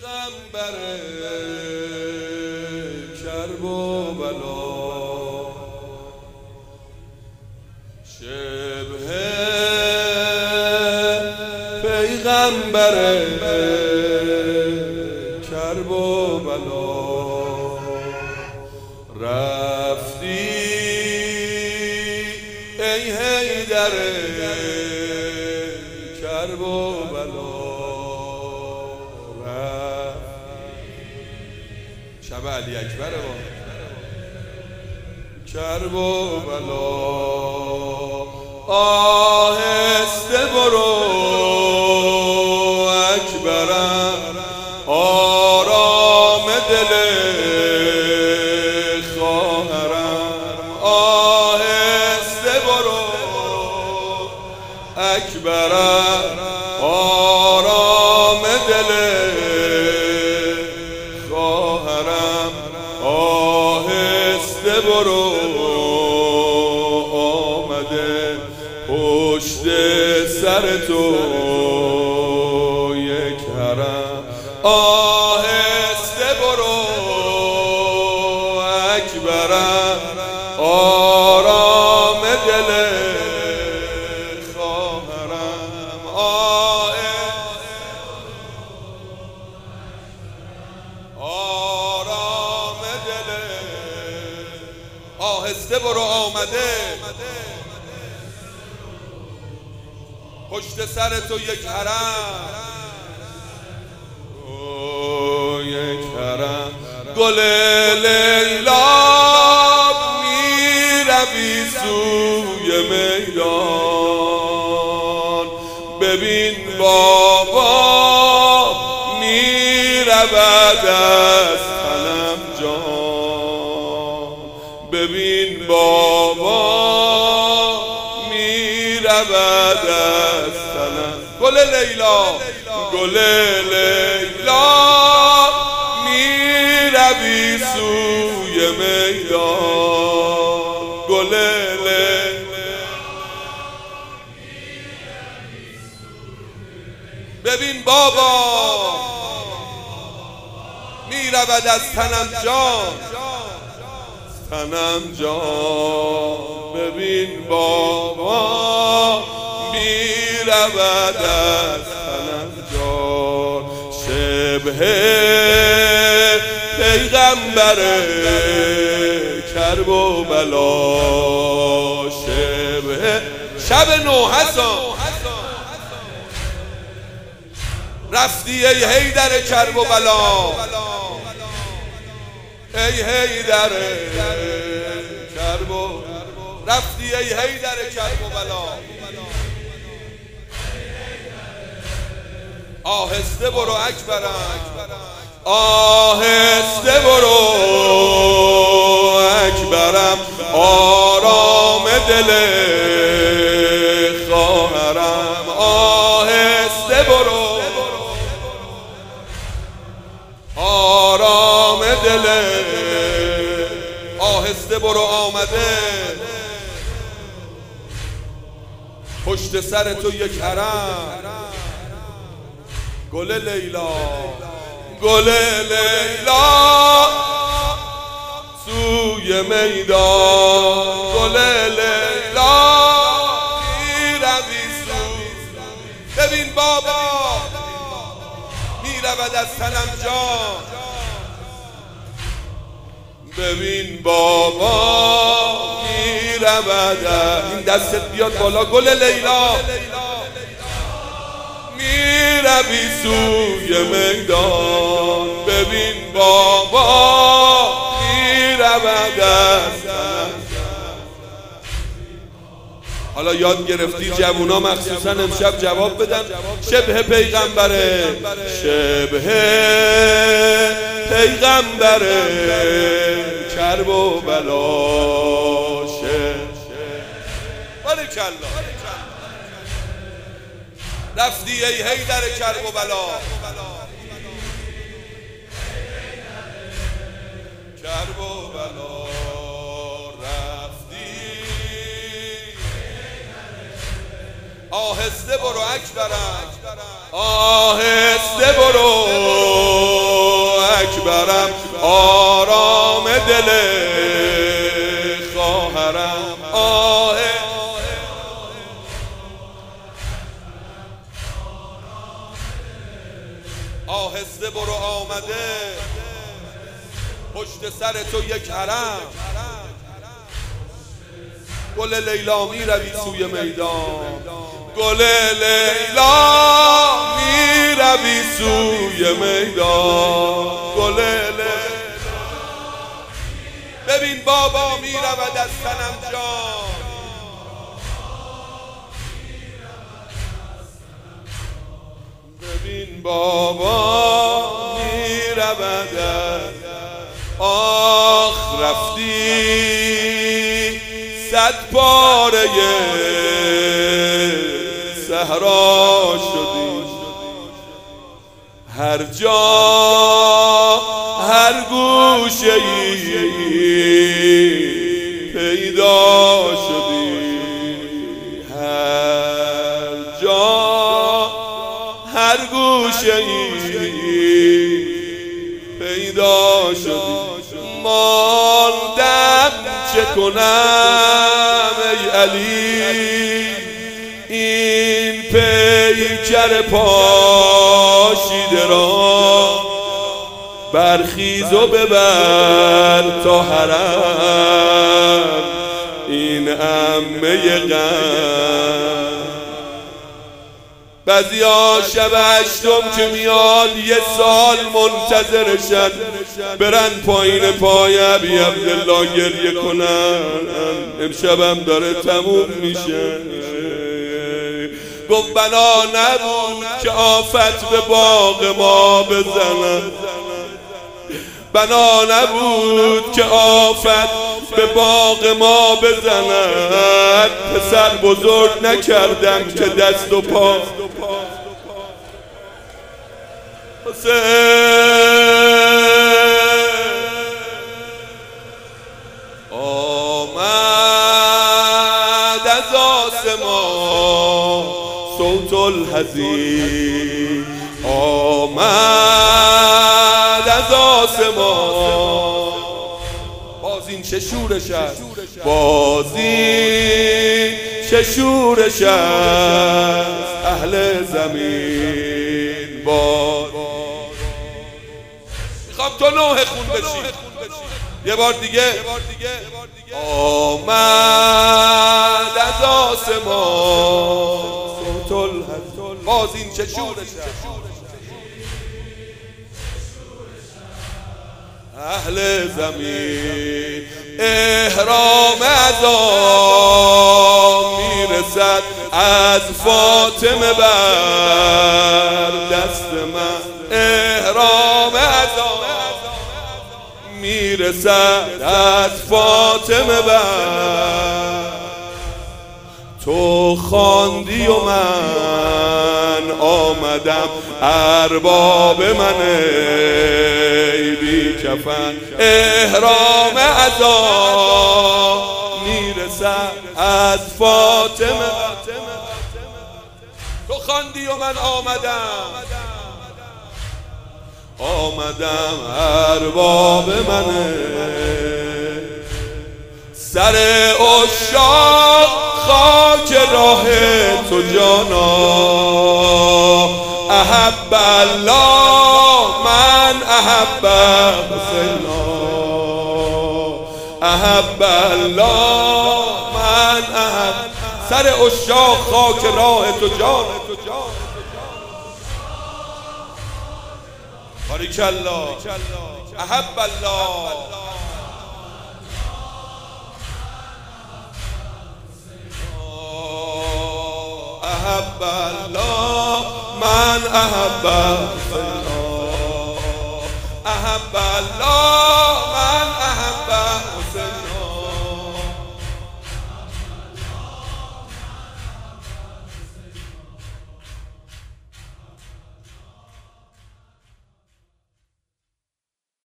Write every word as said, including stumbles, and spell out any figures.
پیغمبر کرب و بلا شبه پیغمبر کرب و بلا رفتی ای حیدر کرب و بلا شب علی اکبر با کرب و بلا آهسته برو اکبرم آرام دل خواهرم آهسته برو اکبرم آرام دل آهسته برو آمده پشت سر تو یک حرم آهسته برو اکبرم آرام دل خواهرم آهسته برو آمده پشت سر تو یک حرم او یک حرم گل لیلا میروی سوی میدان ببین بابا میرود از تنم جان ببین بابا میرود از تنم گل لیلا گل لیلا میروی سوی میدان گل لیلا ببین بابا میرود از تنم جان تنم جان ببین بابا میرود از تنم جان شبه پیغمبر کرب و بلا شبه شب نو حسن رفتی ای حیدر کرب و بلا ای حیدر کرب و رفتی ای حیدر کرب و بلا آهسته برو اکبرم آهسته برو اکبرم آرام دل خواهرم آهسته برو آرام دل آهسته برو آمده پشت سر تو یک حرم گل لیلا گل لیلا سوی میدان گل لیلا میروی سوی ببین بابا میرود از تنم جان ببین بابا میرود این دستت بیاد بالا گل لیلا میروی سوی میدان ببین بابا میرود از حالا یاد گرفتی جوونا مخصوصا امشب جواب بدن شبه پیغمبره شبه پیغمبره کرب و بلا بارکالله رفتی ای حیدر کرب و بلا کرب و بلا رفتی آهسته برو اکبرم آهسته برو اکبرم آرام دل خواهرم آه آهسته برو آمده پشت سر تو یک حرم گل لیلا می روی سوی میدان گل لیلا می روی سوی میدان گل لیلا ببین بابا می رود از صنم جان ببین بابا می رود از آخ رفتی صد پاره صحرا شدی هر جا هر گوشه ای پیدا شدی هر جا هر گوشه ای پیدا شدی ماندم چه کنم ای علی این پیکر پاشیده را برخیز و ببر تا حرم این عمه غم بعضیا شب هشتم که میاد یه سال منتظرشن برن پایین پای ابی عبدالله گریه کنن امشبم داره تموم میشه گفت بنا نبود که آفت به باغ ما بزنن بنا نبود که آفت به باغ ما بزند پسر بزرگ نکردم که دست و پا حسین آمد از آسمان صوت الحزین آمد از آسمان باز این چه شورش است باز این چه شورش است اهل زمین باز میخوام تو نوح خون بشی یه بار دیگه آمد از آسمان صوت الحزین باز این چه شورش است اهل زمین احرام عزا میرسد از فاطمه بر دست من احرام عزا میرسد از فاطمه بر تو خواندی و من آمدم ارباب من ای بی کفن احرام عزا میرسد از فاطمه تو خواندی و من آمدم آمدم ارباب من سر عشاق خاک راه تو جانا احب الله من احب حسینا احب الله من احب سر عشاق خاک راه تو جانا باریک الله احب الله احب الله من احب